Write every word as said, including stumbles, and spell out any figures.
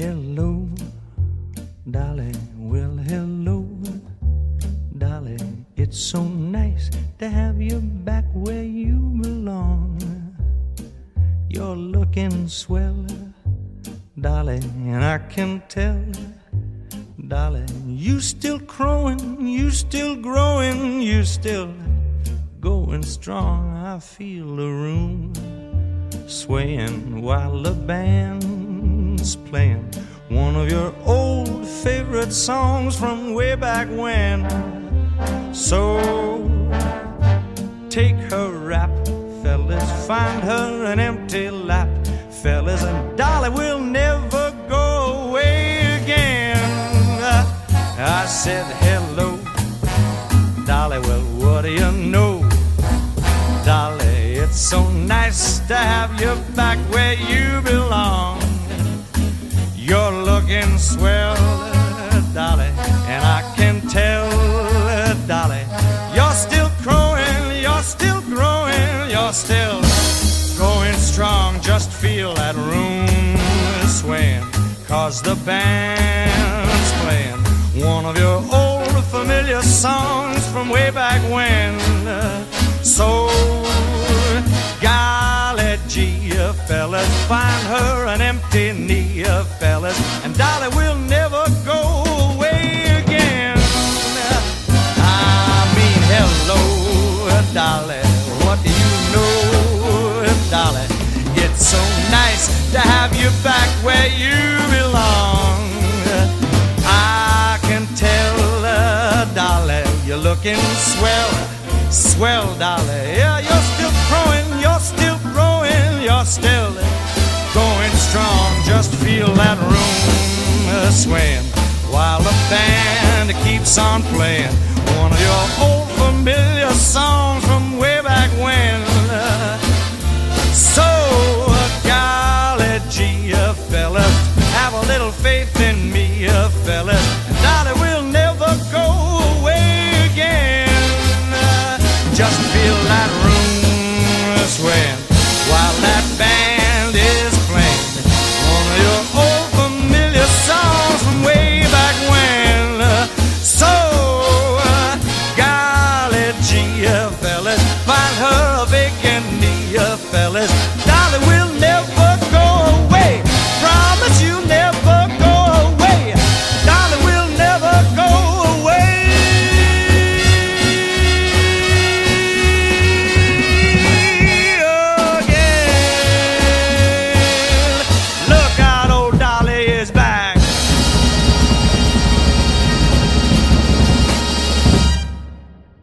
Hello, Dolly, well, hello, Dolly. It's so nice to have you back where you belong. You're looking swell, Dolly, and I can tell, Dolly, you still crowing, you still growing, you still going strong. I feel the room swaying while the band's playing one of your old favorite songs from way back when. So take her rap, fellas, find her an empty lap, fellas, and Dolly will never go away again. I said hello, Dolly, well, what do you know, Dolly, it's so nice to have you back where you belong. You're looking swell, Dolly, and I can tell, Dolly, you're still growing, you're still growing, you're still going strong. Just feel that room swaying, 'cause the band's playing one of your old familiar songs from way back when. So golly gee, fellas, find her an empty knee, fellas, and Dolly will never go away again. I mean, hello, Dolly, what do you know, Dolly? It's so nice to have you back where you belong. I can tell, uh, Dolly, you're looking swell, swell, Dolly. Yeah, you're still growing, you're still growing, you're still going strong. Just feel that room uh, swaying while the band keeps on playing one of your old familiar songs from way back when. Uh, so, uh, golly gee, uh, fellas, have a little faith in me, uh, fellas, and Dolly will never go away again. Uh, just feel that room swaying while that